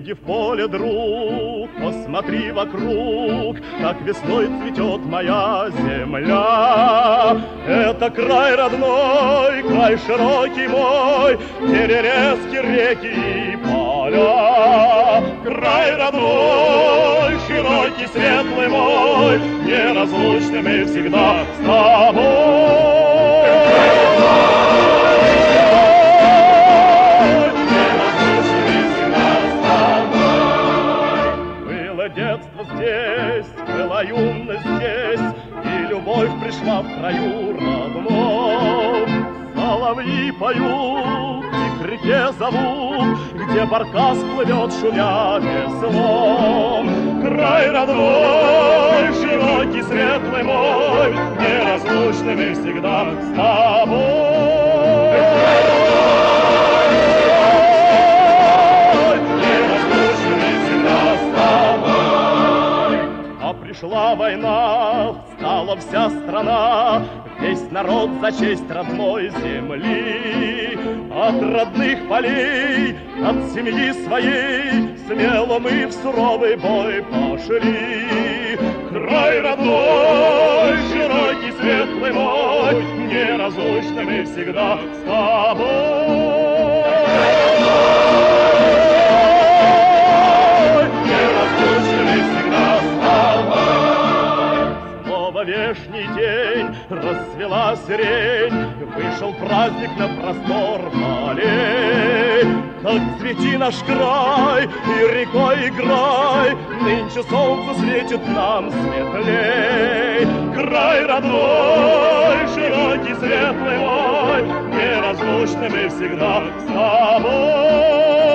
Выйди в поле, друг, посмотри вокруг, как весной цветет моя земля. Это край родной, край широкий мой, где резки реки и поля. Край родной, широкий, светлый мой, неразлучны мы всегда с тобой. Детство здесь, была юность здесь, и любовь пришла в краю родном. Соловьи поют и к реке зовут, где баркас плывет, шумя веслом. Край родной, широкий, светлый мой, неразлучны мы всегда с тобой. Пришла война, встала вся страна, весь народ за честь родной земли. От родных полей, от семьи своей, смело мы в суровый бой пошли. Край родной, широкий, светлый мой, неразлучны мы всегда с тобой. Неразлучны мы всегда с тобой. Снова вешний день, расцвела сирень, вышел праздник на простор полей. Так цвети наш край и рекой играй, нынче солнце светит нам светлей. Край родной, широкий, светлый мой, неразлучны мы всегда с тобой.